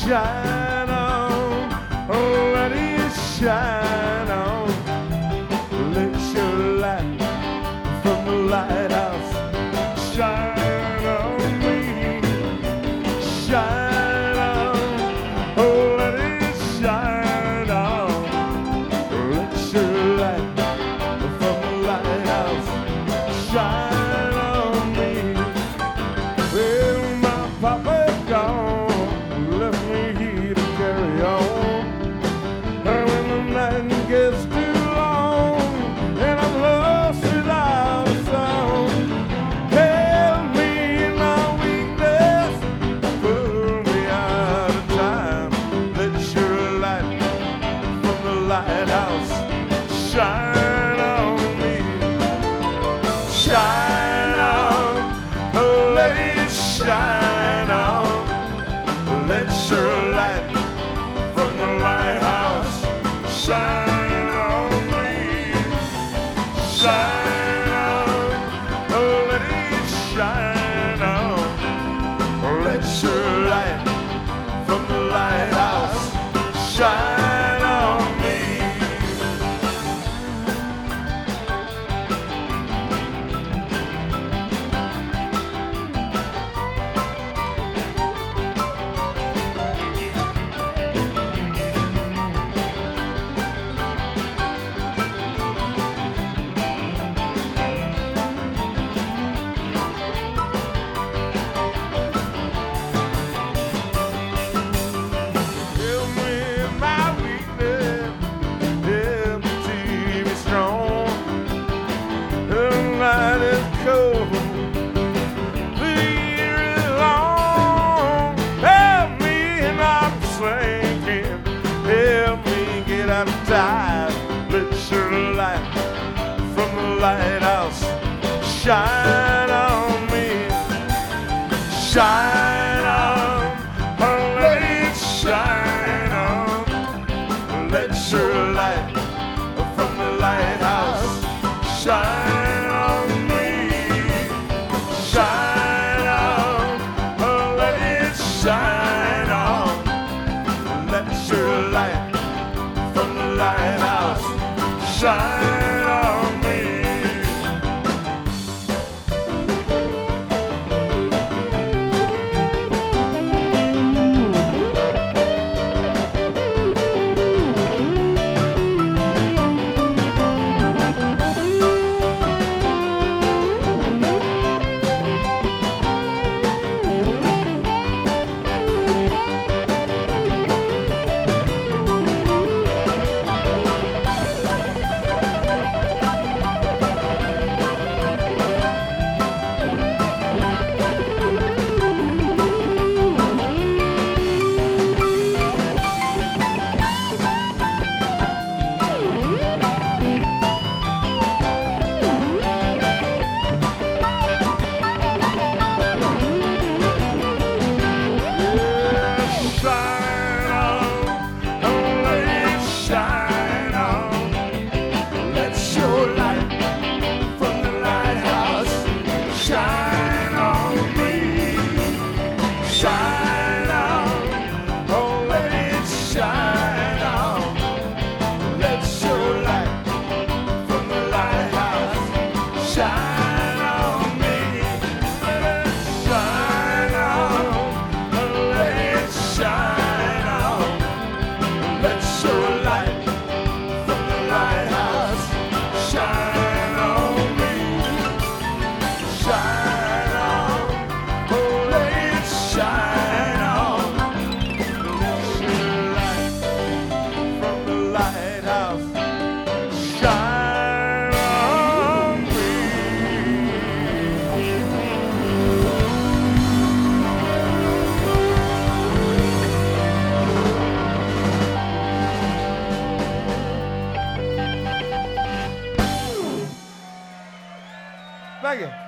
shine on, oh, let it shine on. Let your light from the lighthouse shine on me. Shine on, oh, let it shine on. Let your light from the lighthouse shine on me. Well, my papa gone, left me here to carry on. And when the night gets too long and I'm lost without a song, help me in my weakness, pull me out of time. Let your light from the lighthouse shine on me. Shine on, oh, let it shine on. Let your light from the lighthouse shine on me. Shine on, oh, let it shine on. Let your light from the lighthouse shine on me. Help me in my weakness, help me to be strong. The night is cold, the year is long. Help me and I'm sinking, help me get out of time. Let your light from the lighthouse shine on me. Shine on, oh, let it shine on. Let your light from the lighthouse shine on me. Shine on, oh, let it shine on. Let your light from the lighthouse shine on me. Shine on, oh, let it shine on. Let your light from the lighthouse shine on me. Shine on, oh, let it shine on. Let your light from the lighthouse shine on me. Let it shine on, oh, let it shine on. Let your light from the lighthouse shine on me. Shine on, oh, let it shine on. Let your light from the lighthouse shine on me. Thank you.